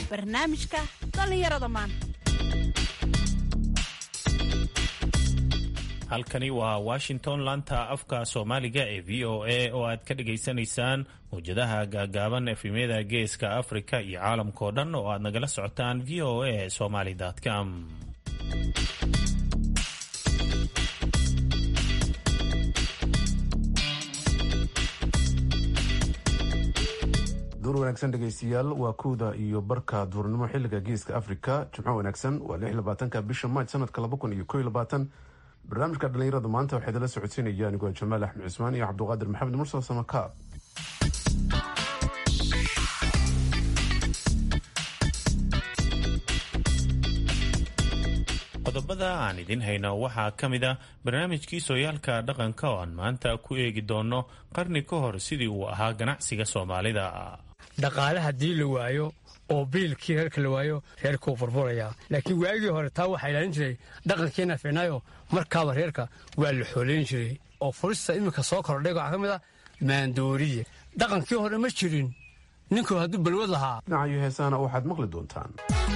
barnaamijka dhallinyarada maanta. halkani waa washington, laanta afka soomaaliga ee v o a oo aad ka dhagaysanaysaan mawjadaha gaagaaban efemyada geeska afrika iyo caalamkao dhan oo aad nagala socotaan v o a somaly.com. duur wanaagsan dhegaystayaal, waa kowda iyo barka duurnimo xiliga geeska afrika. jimco wanaagsan, waa 26 bisha maaj sanadka 2021. barnaamijka dhallinyarada maanta waxaa idinla socodsiinaya anigoo jamaal axmed cusmaan iyo cabduqaadir maxamed mursal samakaab. qodobada aan idin hayno waxaa ka mid a barnaamijkii sooyaalka dhaqanka oo aan maanta ku eegi doono qarni ka hor sidii uu ahaa ganacsiga soomaalida. dhaqaale haddii la waayo oo biilkii reerka la waayo reerkuu burburayaa. laakiin waagii hore taa waxaa ilaalin jiray dhaqankiina fiicnaayo markaaba reerka waa la xoolayn jiray. oo furista iminka soo kordhay waxaa ka mid ah maandooriye. dhaqankii hore ma jirin, ninkuu hadduu balwad lahaa. dhinacayo heesaana waxaad maqli doontaan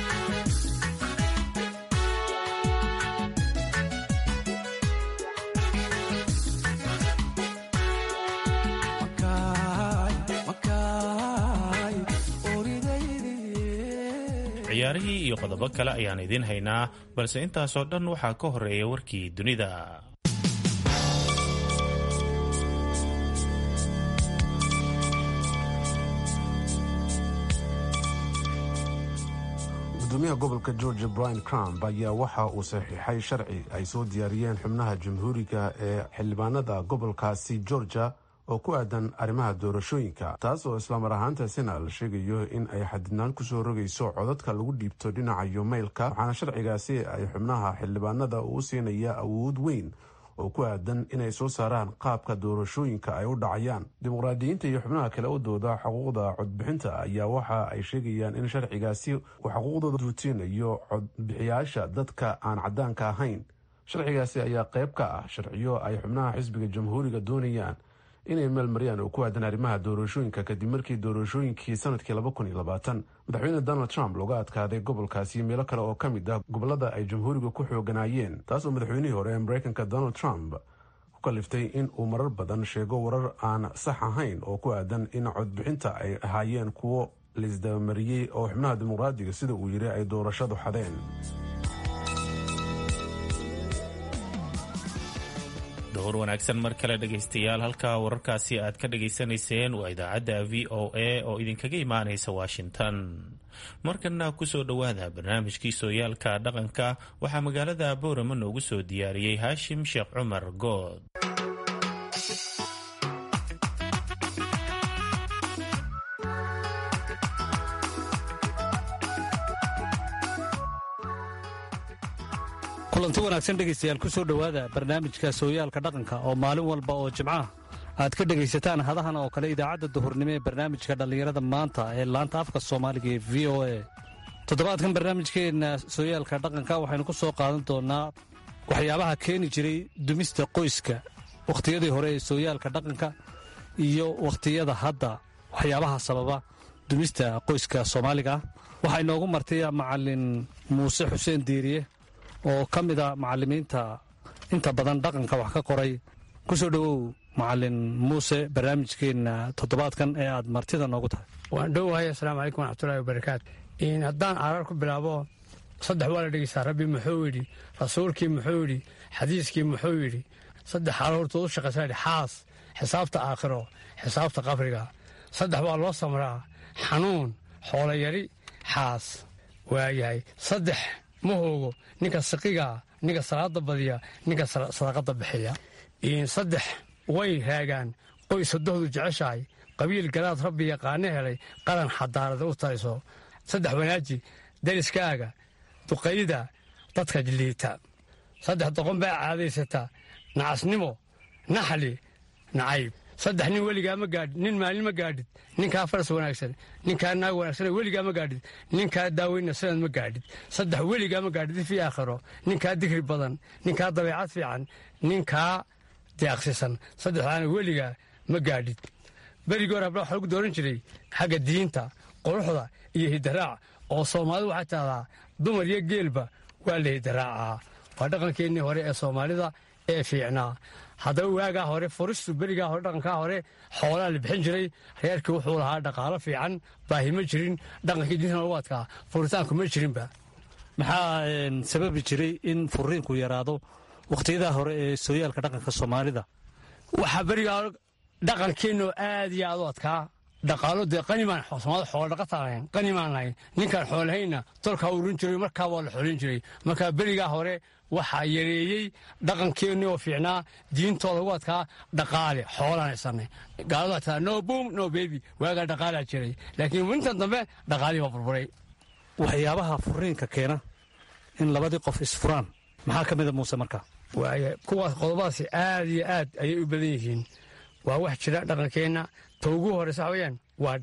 ciyaarihii iyo qodobo kale ayaan idiin haynaa, balse intaasoo dhan waxaa ka horeeya warkii dunida. gudoomiyaha gobolka georgia brian crump ayaa waxa uu saxiixay sharci ay soo diyaariyeen xubnaha jamhuuriga ee xildhibaanada gobolkaasi georgia oo ku aadan arrimaha doorashooyinka, taas oo islamar ahaantaasina la sheegayo in ay xadidnaan kusoo rogayso codadka lagu dhiibto dhinaca yomaylka. waxaana sharcigaasi ay xubnaha xildhibaanada uu siinaya awood weyn oo ku aadan inay soo saaraan qaabka doorashooyinka ay u dhacayaan. dimuqraadiyiinta iyo xubnaha kale u dooda xuquuqda codbixinta ayaa waxa ay sheegayaan in sharcigaasi uu xuquuqdooda duutinayo codbixiyaasha dadka aan caddaanka ahayn. sharcigaasi ayaa qayb ka ah sharciyo ay xubnaha xisbiga jamhuuriga doonayaan inay meelmariyaan oo ku aadan arrimaha doorashooyinka kadib markii doorashooyinkii sanadkii 2020 madaxweyne donald trump looga adkaaday gobolkaasi iyo meelo kale oo ka mid ah gobolada ay jamhuuriga ku xooganaayeen, taas oo madaxweynihii hore ee mareykanka donald trump ku kaliftay in uu marar badan sheego warar aan sax ahayn oo ku aadan in codbixinta ay ahaayeen kuwo laisdabamariyey oo xubnaha dimuqraadiga sida uu yiri ay doorashadu xadeen. door wanaagsan mar kale dhegaystayaal, halka wararkaasi aad ka dhegaysanayseen waa idaacadda v o a oo idinkaga imaanaysa washington. markana kusoo dhowaada barnaamijkii sooyaalka dhaqanka. waxaa magaalada boorama noogu soo diyaariyey haashim sheekh cumar good. kulanti wanaagsan dhegaystayaal, ku soo dhowaada barnaamijka sooyaalka dhaqanka oo maalin walba oo jimcaha aad ka dhegaysataan hadahan oo kale idaacadda duhurnimo ee barnaamijka dhallinyarada maanta ee laanta afka soomaaliga ee v o a. toddobaadkan barnaamijkeenna sooyaalka dhaqanka waxaynu ku soo qaadan doonnaa waxyaabaha keeni jiray dumista qoyska wakhtiyadii hore ee sooyaalka dhaqanka iyo wakhtiyada hadda waxyaabaha sababa dumista qoyska soomaaliga ah. waxaa inoogu martay macalin muuse xuseen diiriye oo ka mid a macallimiinta inta badan dhaqanka wax ka qoray. ku soo dhowow macalin muuse barnaamijkeenna toddobaadkan ee aad martida noogu tahay. waan dhowahay. assalaamu calaykum waraxmatullahi wabarakaatu. haddaan arar ku bilaabo, saddex waa la dhegeysaa. rabbi muxuu yidhi, rasuulkii muxuu yidhi, xadiiskii muxuu yidhi. saddex aroortood u shaqaysa xaas, xisaabta aakhiro, xisaabta qabriga. saddex waa loo samraa, xanuun, xoolo yari, xaas. waayahay saddex ma hoogo ninka saqigaa, ninka salaada badiya, ninka sadaqada bixiya. saddex way raagaan qoys haddoodu jeceshahay, qabiil garaad rabbi yaqaano helay, qaran xadaarada u taliso. saddex wanaaji dariskaaga, duqayda dadka liita. saddex doqon baa caadaysata, nacasnimo, naxli, nacayb. saddex nin weligaa ma gaadhid, nin maalin ma gaadhid, ninkaa faras wanaagsan, ninkaa naag wanaagsan weligaa ma gaadhid, ninkaa daaweyna sanad ma gaadhid. saddex weligaa ma gaadhid fii aakhiro, ninkaa digri badan, ninkaa dabeecad fiican, ninkaa deeqsisan. saddexdaana weligaa ma gaadhid. berigii hore habla waxa lagu dooran jiray xagga diinta, quruxda iyo hidaraac. oo soomaalidu waxay tahdaa dumar iyo geelba waa laydaraacaa waa dhaqankeennii hore ee soomaalida ee fiicnaa haddaba waagaa hore furistu berigaa hore dhaqankaa hore xoolaa la bixin jiray reerkii wuxuu lahaa dhaqaalo fiican baahi ma jirin dhaqankii diinta lagu adkaa furitaanku ma jirinba maxaa sababi jiray in furiinku yaraado wakhtiyadaa hore ee sooyaalka dhaqanka soomaalida waxaa berigaa dhaqankeenno aad iyo aad u adkaa dhaqaalo dee qanimaan soomaalida xoolodhaqataan lahayn qanimaan lahayn ninkaan xoolahayna tolkaa urin jiray markaa waa la xoolin jiray markaa berigaa hore waxaa yareeyey dhaqankeennii oo fiicnaa diintooda ugu adkaa dhaqaale xoolaan haysanay gaaladu ataa no boom no baby waagaa dhaqaalaa jiray laakiin intan dambe dhaqaalihii waa burburay waxyaabaha furiinka keena in labadii qof isfuraan maxaa ka mida muuse markaa waaya kuwaas qodobadaasi aad iyo aad ayay u badan yihiin waa wax jira dhaqankeenna ta ugu horraysa waxa weyaan waa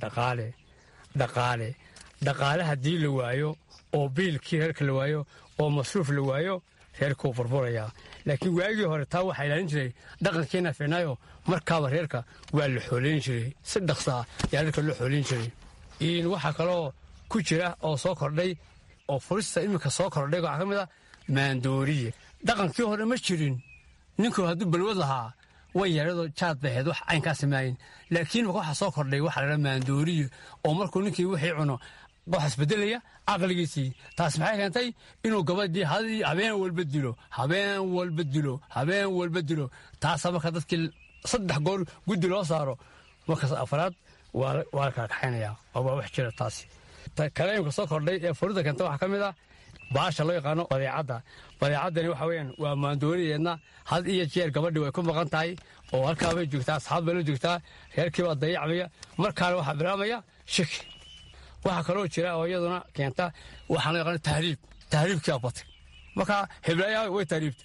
dhaqaale haddii la waayo oo biilkii reerka la waayo oo masruuf la waayo reerkuu burburayaa laakiin waagii hore taa waxaa ilaalin jiray dhaqankeenna fiicnaayo markaaba reerka waa la xoolayn jiray si dhaqsaa ayaa reerka loo xoolayn jiray waxaa kaloo ku jira oo soo kordhay oo furista iminka soo kordhay waxaa ka mid a maandooriye dhaqankii hore ma jirin ninku hadduu balwad lahaa way yaradoo jaad baheed wax caynkaa samaayin laakiin waxaa soo kordhay waxa laha maandooriye oo markuu ninkii wixii cuno wax isbedelaya caqligiisii taas maxay keentay inuu gabadhii habeen walba dilo taasaa marka dadkii 3 goor guddi loo saaro markaas afraad waa la kala kaxaynaya waa wax jira taasi kaleemka soo kordhay ee furida keenta waxaa ka mid ah baasha loo yaqaano badeecadani waxa weyaan waa maandooriyeedna had iyo jeer gabadhii way ku maqan tahay oo halkaabay joogtaa asxaab bay la joogtaa reerkiibaa dayacmaya markaana waxaa bilaabmaya shiki waxaa kaloo jira oo iyaduna keenta waxaa loo yaqaano tahriibkii batay markaa heblaayaa way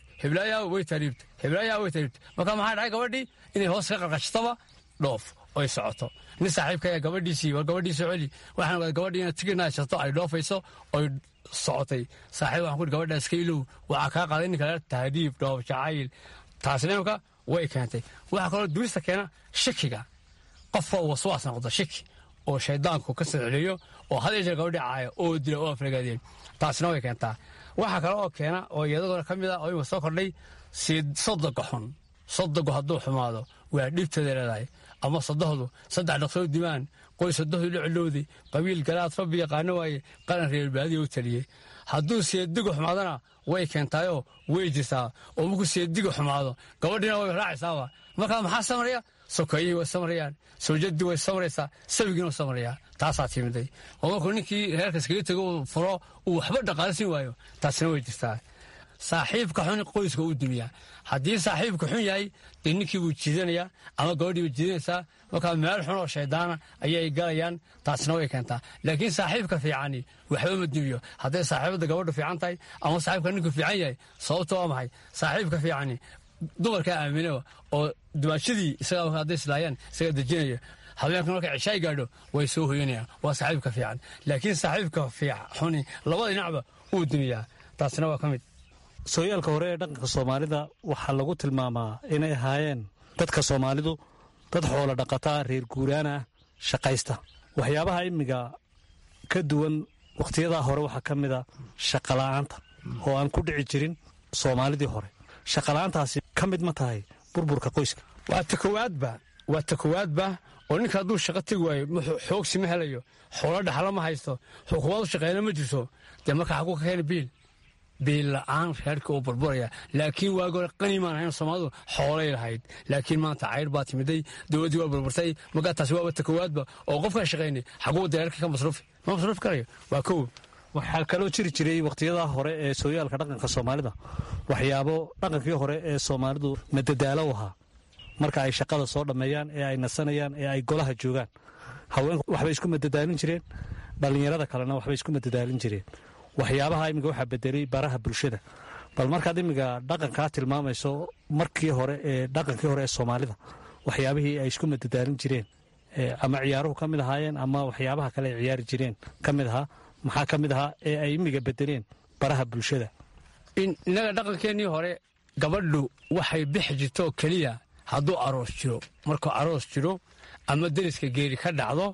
tahriibtay markaa maxaa dhacay gabadhii inay hoos ka qarqashitaba dhoof oy socoto nin saaxiibkaya gabadhiisii war gabadhiisa celi waxaan ogaada gabadhii inaad tigirna haysato ay dhoofayso oy socotay saaxiib waxaan ku gabadhaa iska ilow waxaa kaa qaaday ninka leer tahriib dhoof jacayl taasina imika way keentay waxaa kaloo duwista keena shakiga qofka uu waswaas noqdo shaki oo shaydaanku ka soo celiyo oo had iyo jeer gabadhii caaya oo dila oo afragaadeen taasina way keentaa waxaa kale oo keena oo iyadagona ka mid ah oo ima soo kordhay sodoga xun sodogu hadduu xumaado waa dhibteeda leedahay ama sodohdu 3 dhaqsoo dimaan qoys sodohdu la cilowday qabiil galaad rabbi yaqaano waaye qaran reer baadiyo u taliyey hadduu seedigu xumaadana way keentaayoo way jirtaa oo markuu seedigu xumaado gabadhiina way raacaysaaba markaa maxaa samaraya sokeeyihii way samarayaan sawjaddii way samaraysaa sawigiina way samarayaa taasaa timiday oo markuu ninkii reerka iskaga tego uu furo uu waxba dhaqaalsin waayo taasina way jirtaa saaxiibka xun qoyska u dumiyaa haddii saaxiibka xun yahay dee ninkii buu jiidanayaa ama gabadhii bay jiidanaysaa markaa meel xun oo shaydaana ayay galayaan taasina way keentaa laakiin saaxiibka fiicani waxba ma dumiyo hadday saaxiibadda gabadhu fiican tahay ama saaxiibka ninku fiican yahay sababta waa maxay saaxiibka fiicani dumarkaa aaminaba oo dumaashadii isagaa hadday islaayaan isagaa dejinaya habeenka marka cishaay gaadho way soo hoyanayaan waa saaxiibka fiican laakiin saaxiibka xuni labada dhinacba uu dumiyaa taasina waa ka mid sooyaalka hore ee dhaqanka soomaalida waxaa lagu tilmaamaa inay ahaayeen dadka soomaalidu dad xoolo dhaqataa reer guuraana ah shaqaysta waxyaabaha imiga ka duwan wakhtiyadaa hore waxaa ka mida shaqala'aanta oo aan ku dhici jirin soomaalidii hore shaqala'aantaasi ka mid ma tahay burburka qoyska waa ta kowaadba oo ninka hadduu shaqo tegi waayo xoogsi ma helayo xoolo dhaxlo ma haysto xukuumad u shaqeyna ma jirto dee markaa xaguu ka keena biil la'aan reerka uu burburaya laakiin waagi hore qani maan ahayn soomaalidu xoolay lahayd laakiin maanta cayr baa timiday dowladdii waa burburtay markaa taasi waa ta kowaadba oo qofkaa shaqaynay xaguu reerka ka masruufi ma masruufi karayo waa kow waxaa kaloo jiri jiray wakhtiyadaa hore ee sooyaalka dhaqanka soomaalida waxyaabo dhaqankii hore ee soomaalidu madadaalo u ahaa marka ay shaqada soo dhammeeyaan ee ay nasanayaan ee ay golaha joogaan haweenku waxbay isku madadaalin jireen dhallinyarada kalena waxbay isku madadaalin jireen waxyaabaha imiga waxaa bedelay baraha bulshada bal markaad imiga dhaqankaa tilmaamayso markii hore ee dhaqankii hore ee soomaalida waxyaabihii ay isku madadaalin jireen ama ciyaaruhu ka mid ahaayeen ama waxyaabaha kale ay ciyaari jireen ka mid ahaa maxaa ka mid ahaa ee ay imiga bedeleen baraha bulshada innaga dhaqankeennii hore gabadhu waxay bixi jirtoo keliya hadduu aroos jiro markuu aroos jiro ama deriska geeri ka dhacdo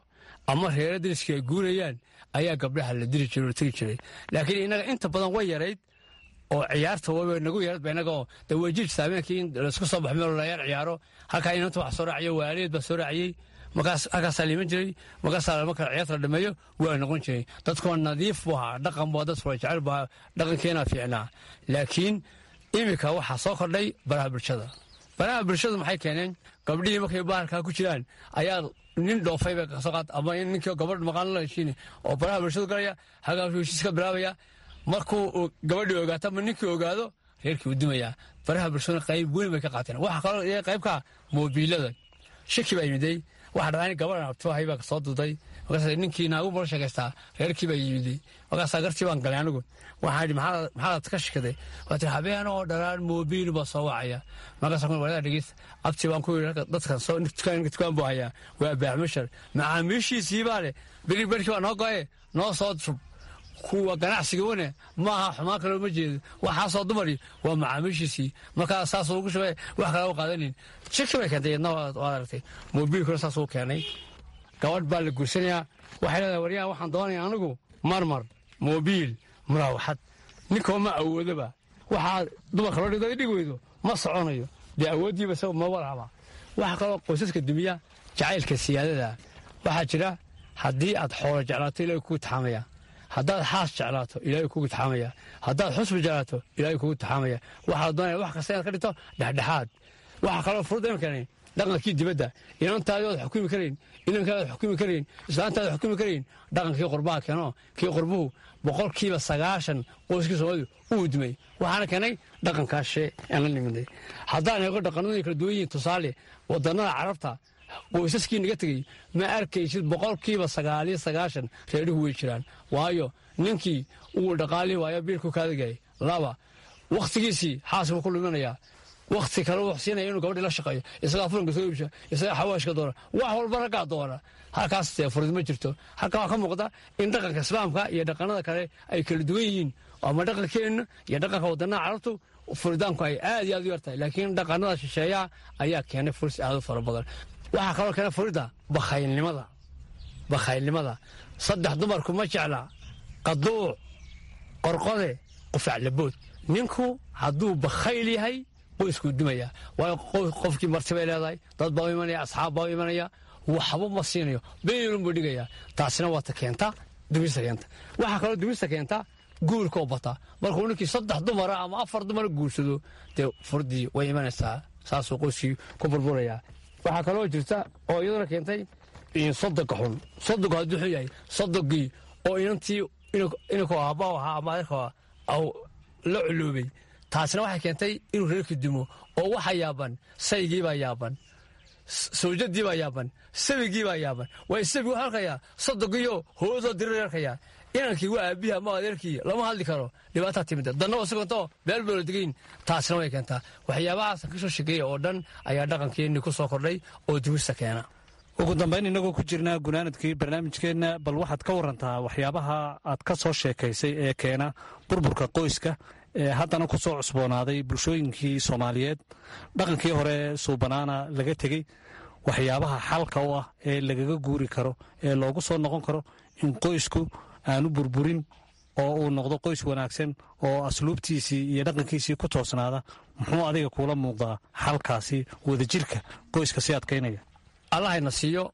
ama reera dariskii ay guurayaan ayaa gabdhaha la diri jiray oo tegi jiray laakiin innaga inta badan way yarayd oo ciyaarta way nagu yarad ba innagoo dawajiir saameenkii in laisku soo baxo meel la ciyaaro halkaa inanta wax soo raaciyo waaliyeed baa soo raaciyey halkaasaa liiman jiray markaasaa marka ciyaarta la dhameeyo waa noqon jiray dadkoo nadiif buu ahaa dhaqan buu dad fura jecel buu dhaqankeenaa fiicnaa laakiin iminka waxaa soo kordhay baraha bulshadu maxay keeneen gabdhihii markay bahalkaa ku jiraan ayaa nin dhoofay bay kasoo qaad ama in ninkii gabadh maqaano la heshiini oo baraha bulshadu galaya halkaasuu heshiis ka bilaabaya markuu gabadhii ogaato ama ninkii ogaado reerkii u dimayaa baraha bulshaduna qayb weyn bay ka qaateen waxa kaloo iyaga qaybka moobiilada shaki baa yimiday waxa dhacay gabadhan abtuahay baa kasoo duday markaas ninkii naagu bala sheekaystaa reerkii baa yimiday markaasaa gartii baan galay anigu waxaan idhi maxaad ka shikaday waa tii habeen oo dharaan moobiil baa soo wacaya markaasa waladaa dhegeysta abtii baan ku yidhi dadkan dukaan buu hayaa waa baaxmashar macaamiishiisii baa leh berikii baa noo go'e noo soo shub kuwa ganacsiga wane maaha xumaan kaloo ma jeedo waxaasoo dumari waa macaamiishiisii markaa saasuu ugu shubay wax kale u qaadanin shaki bay keentay yadna waad aragtay moobiilkuna saasuu keenay gabadh baa la guursanayaa waxay leedahay waryahan waxaan doonaya anigu marmar moobiil muraawaxad ninkoo ma awoodoba waxaa dumarka loo dhigdo dhig weydo ma soconayo dee awooddiiba isaga ma walacba waxa kaloo qoysaska dumiya jacaylka siyaadada waxaa jira haddii aad xoolo jeclaato ilaahay kugu taxaamaya haddaad xaas jeclaato ilaahay kugu taxaamaya haddaad xusbi jeclaato ilaahay kugu taxaamaya waxaa doonaya wax kasta inaad ka dhigto dhexdhexaad waxaa kaloo furud imankan dhaqankii dibadda inantaadi ood xukumi karayn inankaad xukumi karayn islaantaad xukumi karayn dhaqankii qurbaha keeno kii qurbuhu 90% qoyskii Soomaalidu uu dumay waxaana keenay dhaqankaashe aan la niminay haddaan eego dhaqanadii kala duwan yihiin tusaale wadannada carabta qoysaskii naga tegey ma arkaysid 90% reeruhu way jiraan waayo ninkii uu dhaqaali waayo biilku kaadagay laba waqtigiisii xaasib ku luminaya waqti kale uu xsiinaya inuu gabadha la shaqeeyo isaga furanka soo iibsha isaga xawaashka doona wax walba raga doona halkaas furid ma jirto halka ka muuqda in dhaqanka islaamka iyo dhaqanada kale ay kala duwan yihiin ama dhaqankeena iyo dhaqanka wadannada carabtu furidaanku ay aad iyo aad u yartahay laakiin dhaqanada shisheeya ayaa keenay fursad aad u fara badan waxa kaloo keenay furida bakhaylnimada saddex dumarku ma jecla qaduuc qorqode qufac labood ninku hadduu bakhayl yahay qoysku dumaya waa qofkii martibay leedahay dad baa imanaya asxaab baa imanaya waxba ma siinayo beelun buu dhigaya taasina waa ta keenta dumista keenta waxa kaloo dumista keenta guurka oo bata markuu ninkii saddex dumara ama afar dumar guursado dee furdii way imanaysaa saasuu qoyskii ku burburaya waxaa kaloo jirta oo iyaduna keentay in sodonka xun sodonku hadduu xun yahay sodonkii oo inantii inuu aabbaha ahaa ama adeerka la culuubay taasina waxay keentay inuu reerkii dumo oo waxa yaaban saygii baa yaaban sawjadii baa yaaban sabigii baa yaaban way sabi wuxuu arkayaa sodonkiiyo hooyadoo dirir arkayaa inankii waa aabbihi ama adeerkii lama hadli karo dhibaataa timida danna isagontoo beel boola degayn taasina way keentaa waxyaabahaas ka soo sheegeeya oo dhan ayaa dhaqankeenni ku soo kordhay oo dumista keena ugu dambayn innagoo ku jirnaa gunaanadkii barnaamijkeenna bal waxaad ka warantaa waxyaabaha aad ka soo sheekaysay ee keena burburka qoyska ee haddana ku soo cusboonaaday bulshooyinkii soomaaliyeed dhaqankii hore suubanaana laga tegey waxyaabaha xalka u ah ee lagaga guuri karo ee loogu soo noqon karo in qoysku aanu burburin oo uu noqdo qoys wanaagsan oo asluubtiisii iyo dhaqankiisii ku toosnaada muxuu adiga kuula muuqdaa xalkaasi wadajirka qoyska si adkaynaya allahayna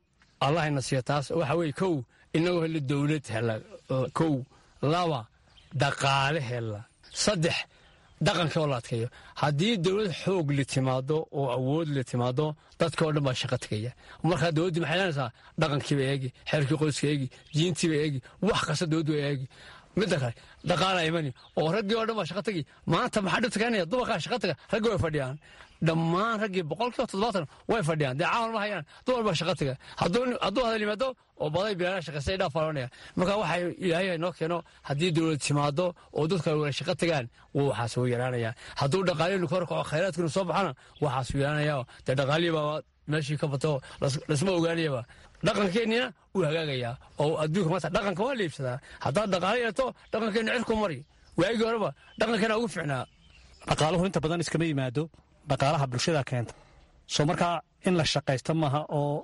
siiyo taas waxa weye kow inagoo helo dowlad hela kow laba dhaqaale hela saddex dhaqankii oo la adkeeyo haddii dowlad xoog la timaado oo awood la timaado dadka oo dhan baa shaqo tegaya markaa dowladdii maxay leenaysaa dhaqankiiba eegi xeerkii qoyska eegi diintiiba eegi wax kasta dowladdu waa eegi midda kale dhaqaalaa imani oo raggii oo dhan baa shaqo tegi maanta maxaa dhibta keenaya dumarkaa shaqo taga raggii way fadhiyaan dhammaan raggii 70% way fadhiyaan dee camal ma hayaan dumar baa shaqo taga hadduu hadal yimaado oo baday bilaana shaqaystay dhaaf falanaya marka waxay ilaahay noo keeno haddii dowlad timaado oo dadka wada shaqo tagaan waxaas wuu yaraanaya hadduu dhaqaalihii korkaco khayraadkiinu soo baxana waxaas wuu yaraanaya dee dhaqaalihii baa meeshii ka bato lasma ogaanayaba dhaqankeennina wuu hagaagayaa oo adduunka maanta dhaqanka waa liibsadaa haddaad dhaqaale yeelto dhaqankeenna cirku mari waagii horeba dhaqankeena ugu fiicnaa dhaqaaluhu inta badan iskama yimaado dhaqaalaha bulshada keenta soo markaa in la shaqaysta maaha oo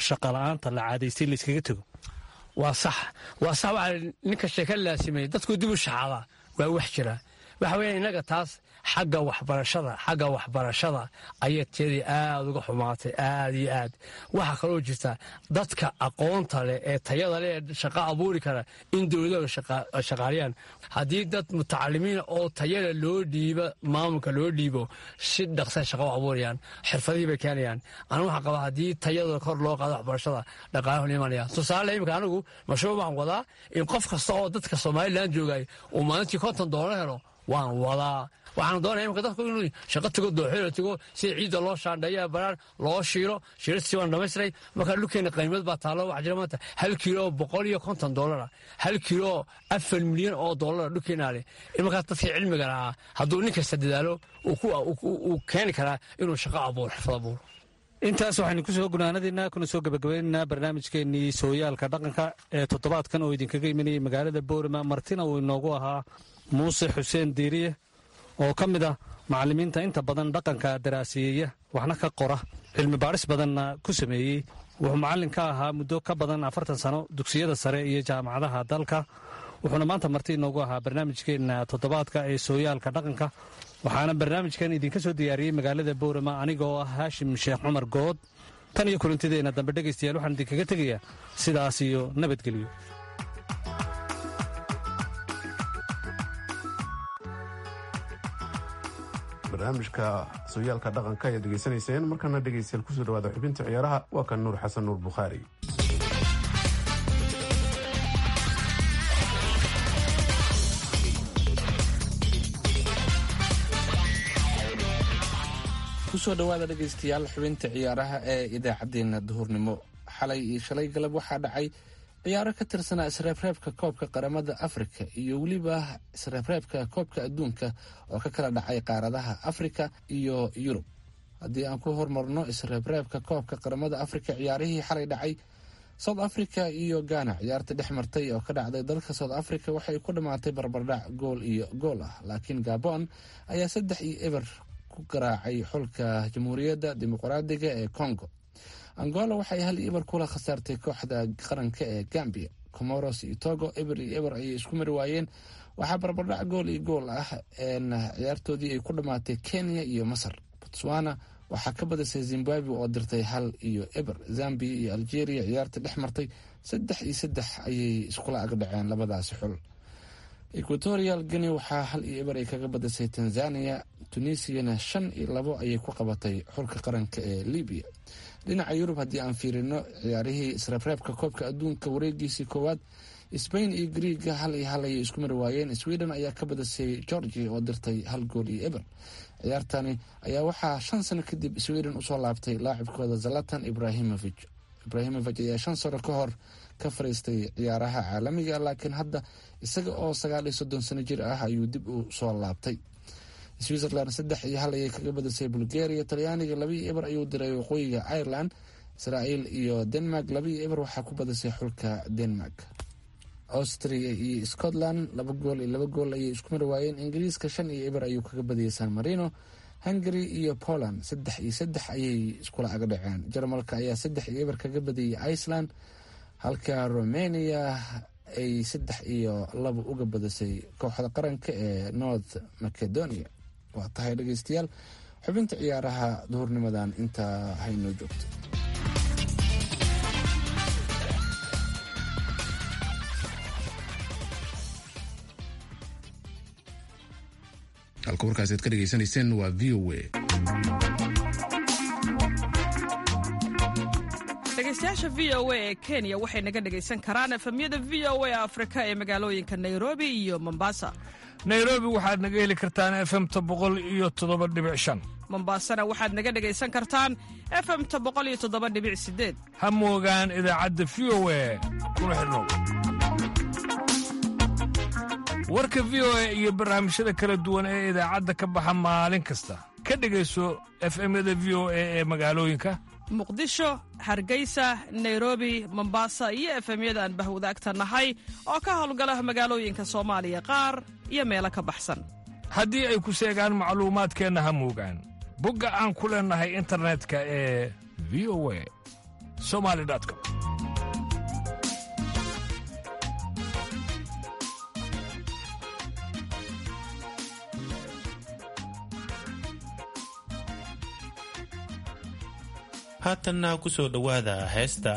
shaqala'aanta la caadaystay layskaga tego waa sax waxaa ninka sheeka laasimay dadku dib u shaxaadaa waa wax jira waxa weeye innaga taas xagga waxbarashada ayay tiyadii aad uga xumaatay aad iyo aad waxaa kaloo jirta dadka aqoonta leh ee tayada leh ee shaqo abuuri kara in dowladaha shaqaaliyaan haddii dad mutacalimiina oo tayada loo dhiiba maamulka loo dhiibo si dhaqsa shaqo u abuurayaan xirfadihii bay keenayaan anigu waxaan qabaa haddii tayada kor loo qaado waxbarashada dhaqaalaha la imanaya tusaale imika anigu mashruuc baan wadaa in qof kasta oo dadka somalilan joogay uu maalintii $50 helo waan wadaa waxaan doonaya imika dadku inuu shaqo tago dooxeelo tago sida ciidda loo shaandheeya baraan loo shiilo shiilastii waan dhamaystiray markaa dhulkeena qiimad baa taallo waxaa jira maanta $1 kiilo $150 $1 kiilo $4 milyan dhulkeena leh markaa dadka cilmiga lahaa hadduu nin kasta dadaalo uu keeni karaa inuu shaqo abuuro xirfad abuuro intaas waxaynu ku soo gunaanadiina kuna soo gabagabaynaynaa barnaamijkeennii sooyaalka dhaqanka ee toddobaadkan oo idinkaga imanayay magaalada boorama martina uu inoogu ahaa muuse xuseen diiriye oo ka mid ah macallimiinta inta badan dhaqanka daraaseeya waxna ka qora cilmi baadhis badanna ku sameeyey wuxuu macallin ka ahaa muddo ka badan 40 sano dugsiyada sare iyo jaamacadaha dalka wuxuuna maanta marti inoogu ahaa barnaamijkeenna toddobaadka ee sooyaalka dhaqanka waxaana barnaamijkan idinka soo diyaariyey magaalada boorama anigoo ah haashim sheekh cumar good tan iyo kulantideenna dambe dhegaystayaal waxaan idinkaga tegayaa sidaas iyo nabadgelyo barnaamijka sooyaalka dhaqanka ayaad dhegaysanayseen markana dhegaystayaal kusoo dhawaada xubinta ciyaaraha waa kan nuur xasan nuur bukhaari kusoo dhawaada dhegaystayaal xubinta ciyaaraha ee idaacaddeenna duhurnimo xalay iyo shalay galab waxaa dhacay ciyaaro ka tirsanaa isreebreebka koobka qaramada afrika iyo weliba isreebreebka koobka adduunka oo ka kala dhacay qaaradaha afrika iyo yurub haddii aan ku hormarno isreebreebka koobka qaramada afrika ciyaarihii xalay dhacay south africa iyo ghana ciyaarta dhex martay oo ka dhacday dalka south africa waxay ku dhammaatay barbardhac gool iyo gool ah laakiin gabon ayaa 3-0 ku garaacay xulka jamhuuriyadda dimuqraadiga ee congo angola waxay 1-0 kula khasaartay kooxda qaranka ee gambia comoros iyo togo eber ayay isku mari waayeen waxaa barbardhac gool iyo gool ah ciyaartoodii ay ku dhammaatay kenya iyo masar botswana waxaa ka badisay zimbabwe oo dirtay 1-0 zambia iyo algeria ciyaarta dhex martay 3-3 ayay iskula agdhaceen labadaasi xul equatorial guinea waxaa 1-0 ay kaga badisay tanzania tunisiana 5-2 ayay ku qabatay xulka qaranka ee libya dhinaca yurub haddii aan fiirino ciyaarihii isreebreebka koobka adduunka wareegiisii koowaad Spain iyo Greega 1-1 ayay isku mari waayeen Sweden ayaa ka badisay Georgia oo dirtay 1-0 ciyaartani ayaa waxaa 5 sano kadib Sweden usoo laabtay laacibkooda Zlatan Ibrahimovic ayaa 5 sano ka hor ka fariistay ciyaaraha caalamiga laakiin hadda isaga oo 39 sano jir ah ayuu dib u soo laabtay Switzerland 3-1 ayay kaga badisay Bulgaria Talyaaniga 2-0 ayuu diray waqooyiga Ireland Israel iyo Denmark 2-0 waxaa ku badisay xulka Denmark Austria iyo Scotland 2-2 ayay isku mari waayeen Ingiriiska 5-0 ayuu kaga badiyay San Marino Hungary iyo Poland 3-3 ayay iskula agdhaceen Jarmalka ayaa 3-0 kaga badiyay Iceland halka Romania ay 3-2 uga badisay kooxda qaranka ee North Macedonia waa tahay dhegaystayaal xubinta ciyaaraha duhurnimadan inta haynoo joogto halka warkaas aad ka dhegaysanayseen waa VOA dhegeystayaasha v o a ee kenya waxay naga dhegaysan karaan efemyada v o a afrika ee magaalooyinka nairobi iyo mombasa nairobi waxaad naga heli kartaan efemta 107.5 mombasana waxaad naga dhegaysan kartaan efemta 107.8 ha moogaan idaacadda v o a kuna xidhnow warka v o a iyo barnaamijyada kala duwan ee idaacadda ka baxa maalin kasta ka dhegayso efemyada v o a ee magaalooyinka muqdisho hargeysa nairobi mombasa iyo efemyada aan bahwadaagta nahay oo ka howlgala magaalooyinka soomaaliya qaar iyo meelo ka baxsan haddii ay ku sheegaan macluumaadkeenna ha moogaan bogga aan ku leennahay internetka ee v o a somali.com. haatanna ku soo dhowaada heesta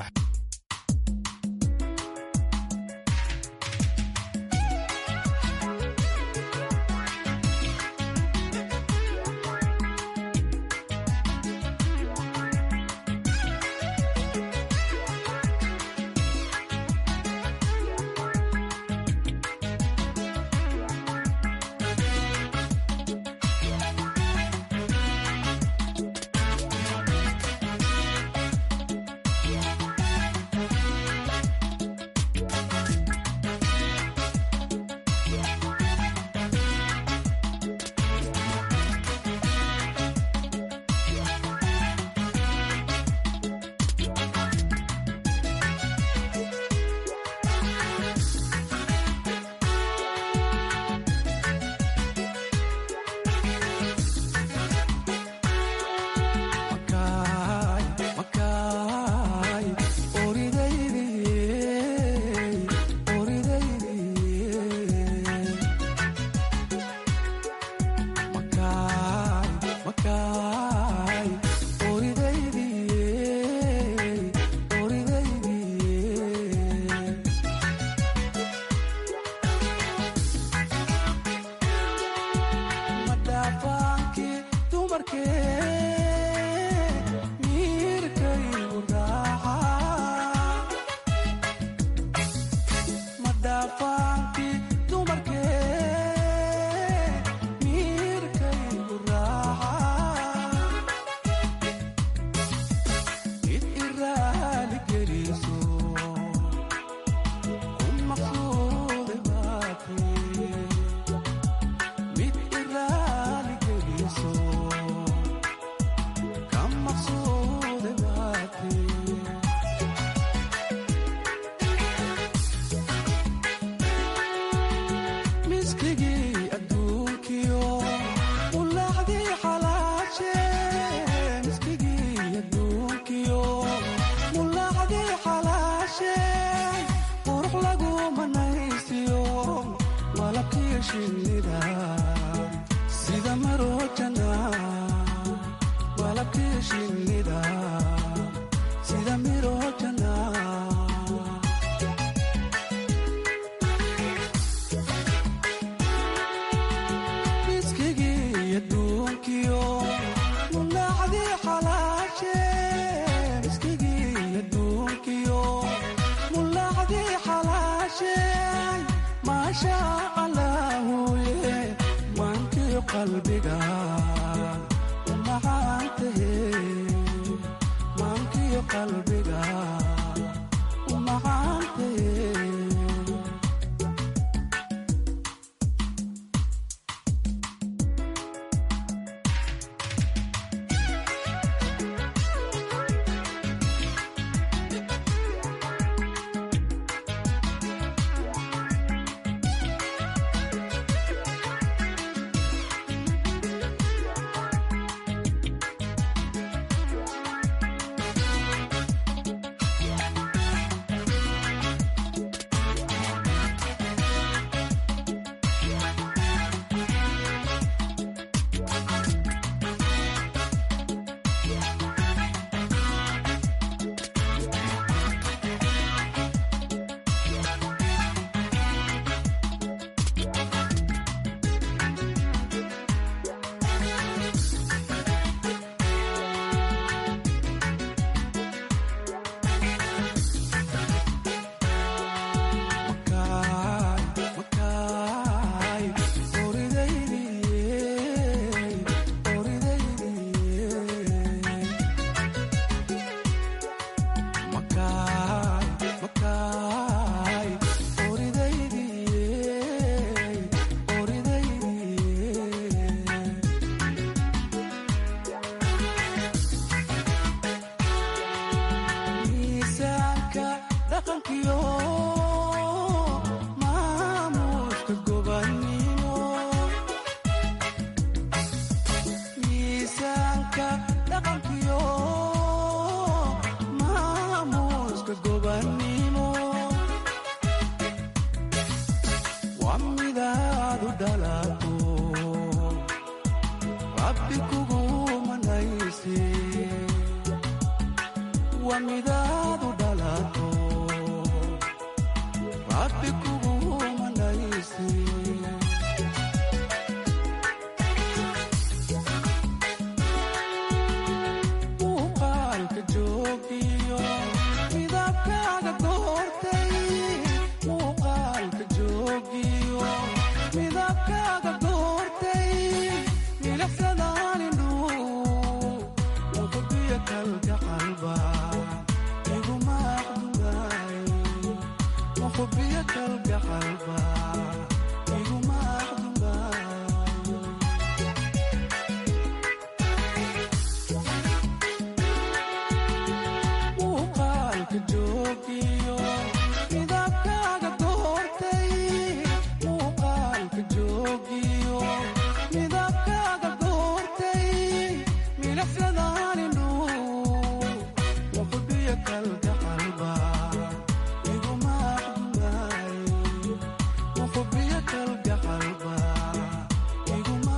joogiyo midabkaaga goortay milixsadaanindhu muqbiya kalga qalba iguma aqdumaay muqbiya kalga qalba iguma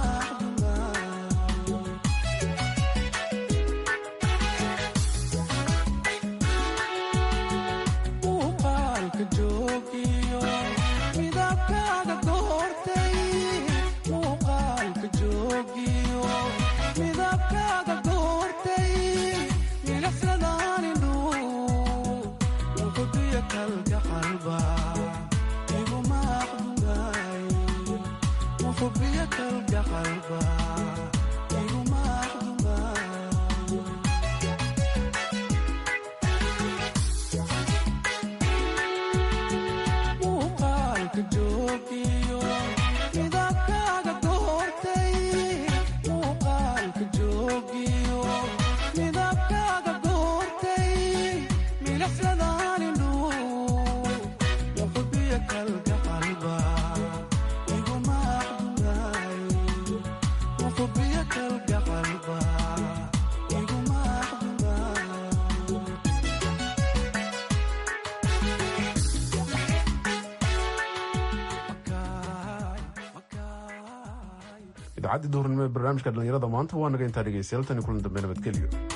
muuqaalka joogiyo midabkaaga goortay muuqaalka joogiyo midabkaaga goortay milixsadaanindhu muqbiya kalga qalba iguma aqdumaay muqbiya kalga qalba iguma aqdumaay muuqaalka joogiyo midabkaaga goortay muuqaalka joogiyo midabkaaga goortay milixsadaanindhu muqbiya kalga qalba iguma aqdumaay muqbiya kalga qalba iguma idaacadii duhurnimo ee barnaamijka dhallinyarada maanta waa naga intaa dhegeystayaal tan iyo kulan dambe nabadgelyo.